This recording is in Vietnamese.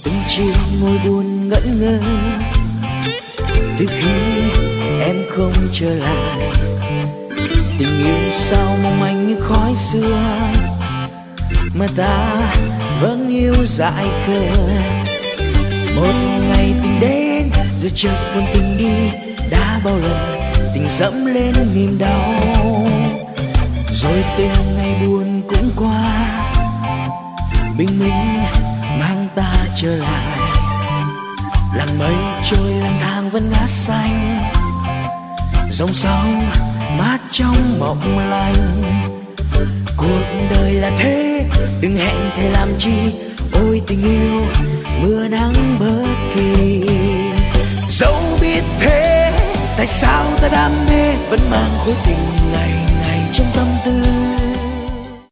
từng chiều ngồi buồn ngẩn ngơ. Từ khi em không trở lại, tình yêu sao mong manh như khói xưa, mà ta vẫn yêu dại khờ. Một ngày tình đến rồi chợt buồn tình đi, đã bao lần tình dẫm lên niềm đau, rồi từng ngày buồn cũng qua, bình minh mang ta trở lại. Làng mây trôi lang thang vẫn ngát xanh, dòng sông mát trong mộng lành. Cuộc đời là thế, đừng hẹn thề làm chi. Ôi tình yêu mưa nắng bất kỳ, dẫu biết thế tại sao ta đam mê, vẫn mang khối tình ngày ngày trong tâm